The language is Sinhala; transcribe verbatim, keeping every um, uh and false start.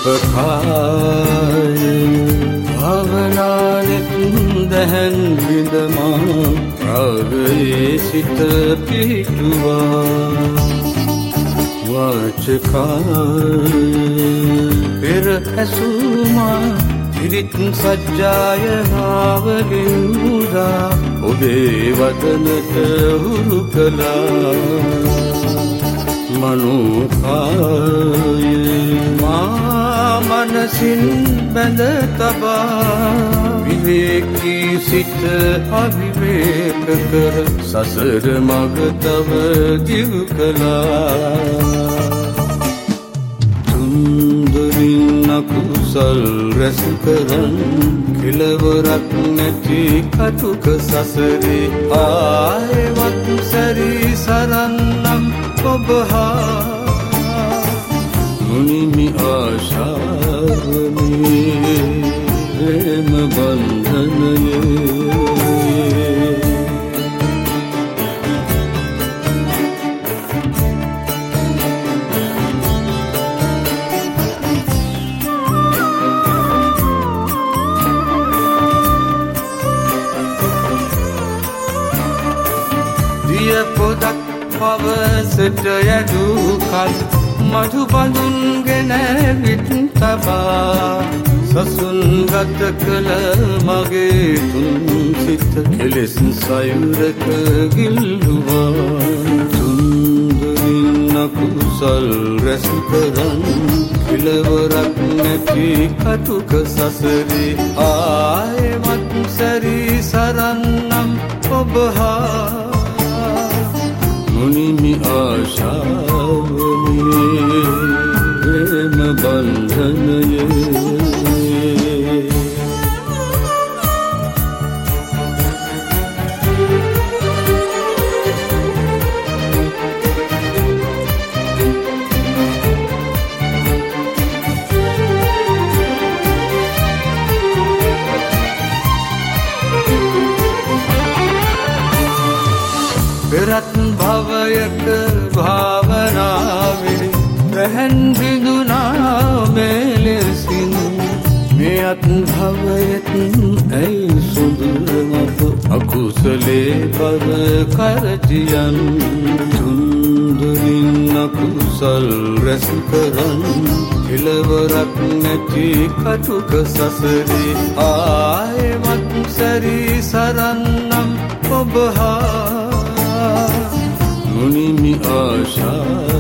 උපකාය භවනානෙත් දැහැන් විඳමා රාගයේ සිත පිහිටුවා වාචකාය පෙර ඇසුමා පිරිත් සජ්ජායනාවලින් මුදා ඔබේ වදනට හුරු කළා මනෝකාය මා මනසින් බැඳ තබා විවේකී සිත අවිවේක කර සසර මග තව දිව් කළා තුන්දරින් අකුසල් රැස් කරන් කෙලවරක් නැති කටුක සසරේ ආයෙමත් සැරී සරන්නම් ඔබ හා මුනිමි ආශාවනේ ප්‍රේම බන්ධනයේ දිය පොදක් පවසට යදූ කල් මధు බඳුන්ගෙන විත් තබා සසුන් ගත කළ මගේ තුන් සිත කෙලෙස් සයුරක ගිල්ලුවා තුන්දරින් අකුසල් රැස් කරන් කෙලවරක් නැති කටුක සසරේ ආයෙමත් සැරී සරන්නම් ඔබ හා මුනිමි ආශාවනේ ප්‍රේම බන්ධනයේ පෙරත් භවයක භාවනාවේ දැහැන් විඳුනා මෙලෙසින් මෙයත් භවයත් ඇයි සුදුරමත අකුසලේ පර කරතියන් තුන්දරින් අකුසල් රැස් කරන් කෙලවරක් නැති කටුක සසරේ ආයෙමත් සැරී සරන්නම් ඔබ හා මුනිමි ආශා